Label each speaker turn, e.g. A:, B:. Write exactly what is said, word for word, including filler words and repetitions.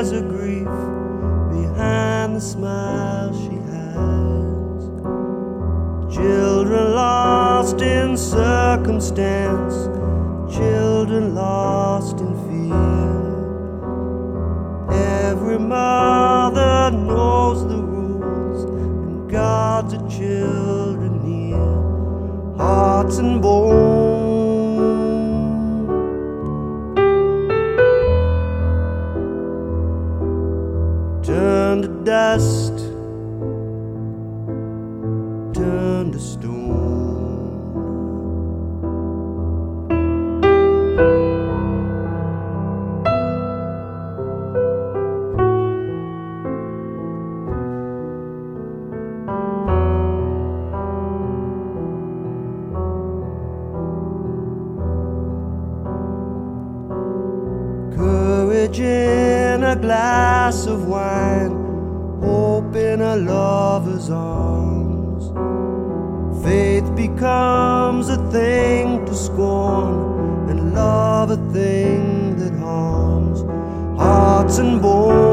A: there's a grief behind the smile she has. Children lost in circumstance, children lost in fear. Every mother knows the rules and guards her children near. Hearts and bones turn to dust, turn to stone. Courage in a glass of wine, hope in a lover's arms. Faith becomes a thing to scorn, and love a thing that harms. Hearts and bones